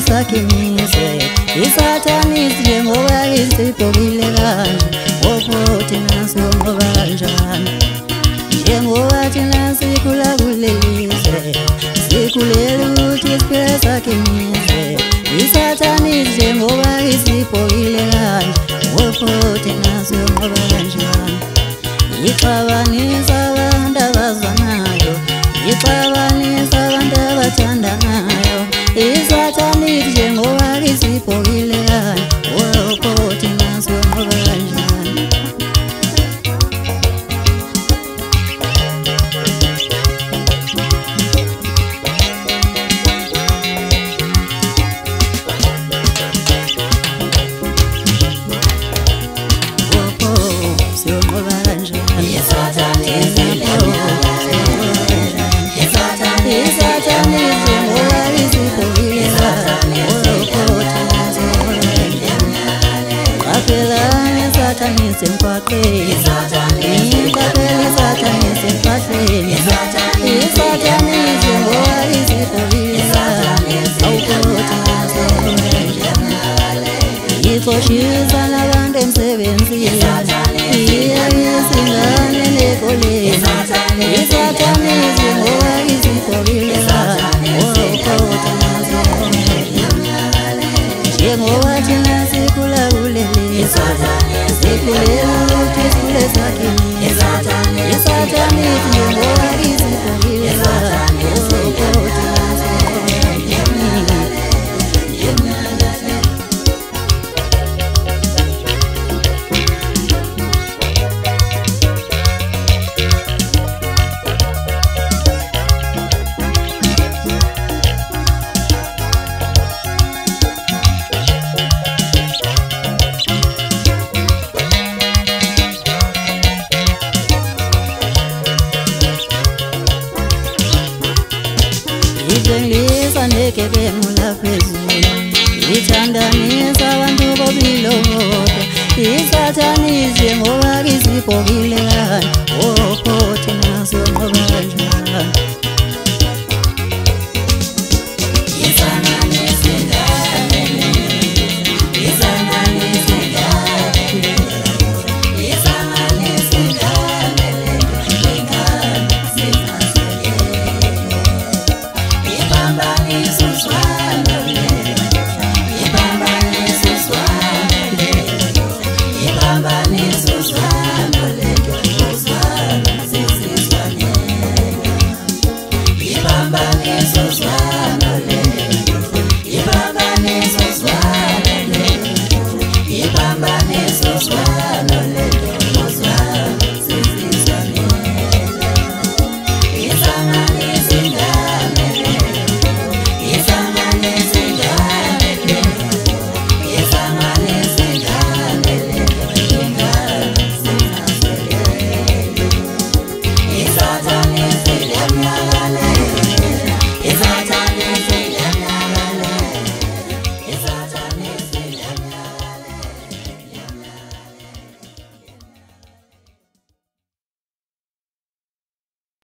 sakhimise isathani njengoba isibhokile kanje opho thina songoba kanjani njengoba thina sikhula kulelizwe sikhulela ukuthi siphile sakhimise isathani njengoba isibhokile kanje opho thina songoba kanjani ixabanisa abantu abazanayo ixabanisa abantu abathandanayo isathani njengoba isibhokile kanje opho thina songoba kanjani Sathani semkwaqeni Sathani semfahleni Sathani njengoba isibhokile ikhoshisa nabantu emsebenzini iyayisingane nekoleni isathani njengoba isibhokile njengoba thina sikhula kuleli sikhulela ukuthi sikhule sakhile isathani njengoba isibhokile Ithenglisa negebengu phezulu ithandanisa abantu bobilobodo isathani njengoba isibhokile kanje opho thina songoba kanjani Ibamba